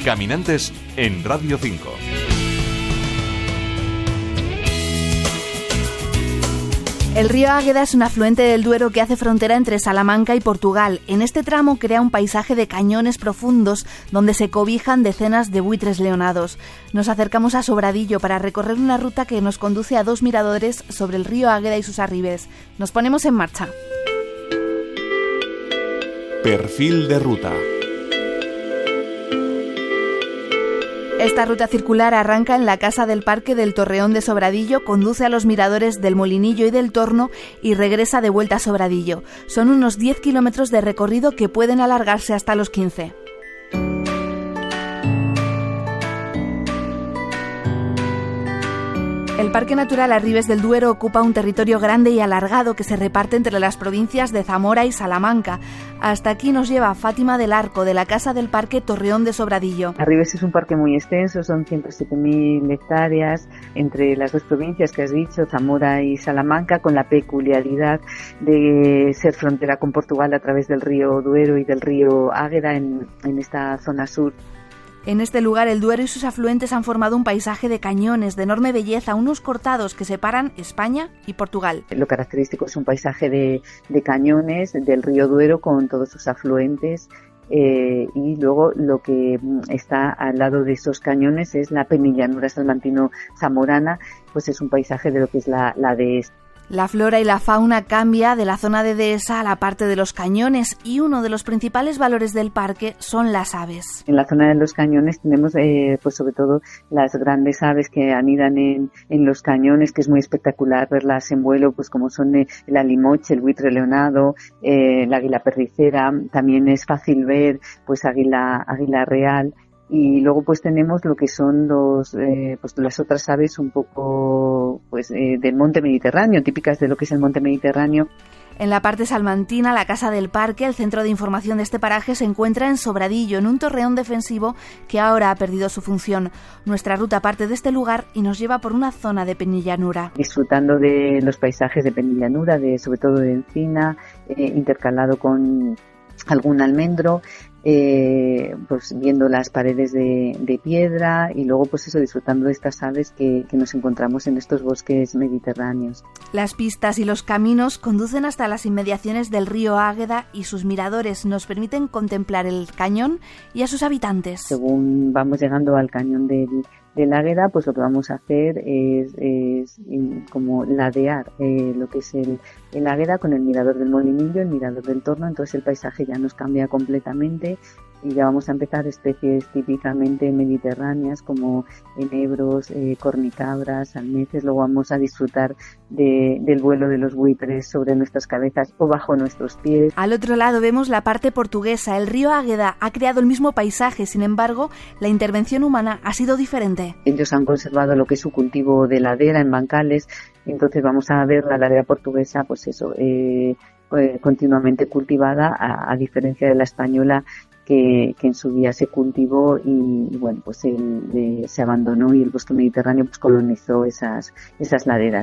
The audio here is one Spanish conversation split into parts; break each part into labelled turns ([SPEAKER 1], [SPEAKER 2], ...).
[SPEAKER 1] Caminantes en Radio 5.
[SPEAKER 2] El río Águeda es un afluente del Duero que hace frontera entre Salamanca y Portugal. En este tramo crea un paisaje de cañones profundos donde se cobijan decenas de buitres leonados. Nos acercamos a Sobradillo para recorrer una ruta que nos conduce a 2 miradores sobre el río Águeda y sus arribes. Nos ponemos en marcha.
[SPEAKER 1] Perfil de ruta.
[SPEAKER 2] Esta ruta circular arranca en la Casa del Parque del Torreón de Sobradillo, conduce a los miradores del Molinillo y del Torno y regresa de vuelta a Sobradillo. Son unos 10 kilómetros de recorrido que pueden alargarse hasta los 15. El Parque Natural Arribes del Duero ocupa un territorio grande y alargado que se reparte entre las provincias de Zamora y Salamanca. Hasta aquí nos lleva Fátima del Arco, de la Casa del Parque Torreón de Sobradillo.
[SPEAKER 3] Arribes es un parque muy extenso, son 107.000 hectáreas entre las 2 provincias que has dicho, Zamora y Salamanca, con la peculiaridad de ser frontera con Portugal a través del río Duero y del río Águeda en esta zona sur.
[SPEAKER 2] En este lugar el Duero y sus afluentes han formado un paisaje de cañones de enorme belleza, unos cortados que separan España y Portugal.
[SPEAKER 3] Lo característico es un paisaje de cañones del río Duero con todos sus afluentes. Y luego lo que está al lado de esos cañones es la penillanura salmantino-zamorana, pues es un paisaje de lo que es la dehesa.
[SPEAKER 2] La flora y la fauna cambia de la zona de dehesa a la parte de los cañones y uno de los principales valores del parque son las aves.
[SPEAKER 3] En la zona de los cañones tenemos pues sobre todo las grandes aves que anidan en los cañones, que es muy espectacular verlas en vuelo, pues como son el alimoche, el buitre leonado, el águila perricera. También es fácil ver pues águila real. Y luego pues tenemos lo que son pues las otras aves un poco pues del monte Mediterráneo, típicas de lo que es el monte Mediterráneo.
[SPEAKER 2] En la parte salmantina, la Casa del Parque, el centro de información de este paraje, se encuentra en Sobradillo, en un torreón defensivo que ahora ha perdido su función. Nuestra ruta parte de este lugar y nos lleva por una zona de penillanura.
[SPEAKER 3] Disfrutando de los paisajes de penillanura, sobre todo de encina, intercalado con algún almendro, pues viendo las paredes de piedra y luego pues eso, disfrutando de estas aves que nos encontramos en estos bosques mediterráneos.
[SPEAKER 2] Las pistas y los caminos conducen hasta las inmediaciones del río Águeda y sus miradores nos permiten contemplar el cañón y a sus habitantes.
[SPEAKER 3] Según vamos llegando al cañón del Águeda, pues lo que vamos a hacer es como ladear lo que es el Águeda con el mirador del Molinillo, el mirador del Torno. Entonces el paisaje ya nos cambia completamente y ya vamos a empezar especies típicamente mediterráneas como enebros, cornicabras, almeces. Luego vamos a disfrutar del vuelo de los buitres sobre nuestras cabezas o bajo nuestros pies.
[SPEAKER 2] Al otro lado vemos la parte portuguesa. El río Águeda ha creado el mismo paisaje, sin embargo, la intervención humana ha sido diferente.
[SPEAKER 3] Ellos han conservado lo que es su cultivo de ladera en bancales, entonces vamos a ver la ladera portuguesa, pues eso, continuamente cultivada, a diferencia de la española, que en su día se cultivó y bueno, pues se abandonó y el bosque mediterráneo pues colonizó esas laderas.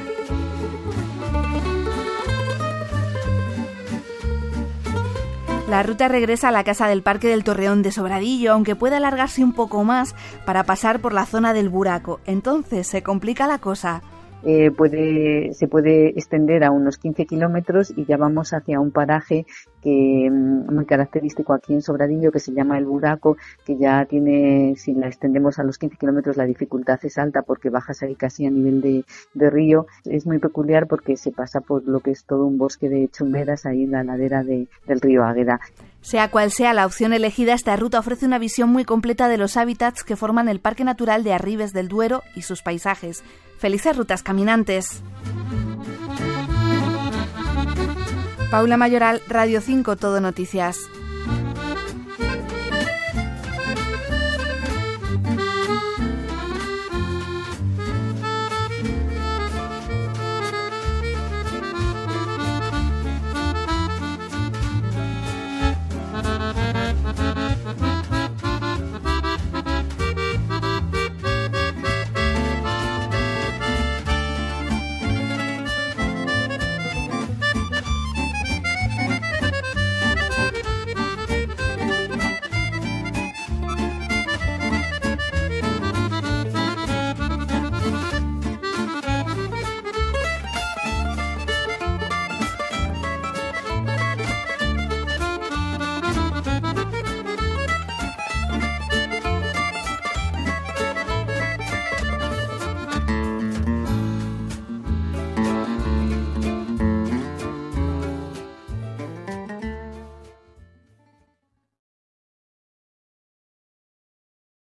[SPEAKER 2] La ruta regresa a la Casa del Parque del Torreón de Sobradillo, aunque puede alargarse un poco más para pasar por la zona del Buraco. Entonces se complica la cosa.
[SPEAKER 3] Se puede extender a unos 15 kilómetros y ya vamos hacia un paraje que muy característico aquí en Sobradillo, que se llama el Buraco, que ya tiene, si la extendemos a los 15 kilómetros, la dificultad es alta porque bajas ahí casi a nivel de río. Es muy peculiar porque se pasa por lo que es todo un bosque de chumberas ahí en la ladera del río Águeda.
[SPEAKER 2] Sea cual sea la opción elegida, esta ruta ofrece una visión muy completa de los hábitats que forman el Parque Natural de Arribes del Duero y sus paisajes. ¡Felices rutas, caminantes! Paula Mayoral, Radio 5 Todo Noticias.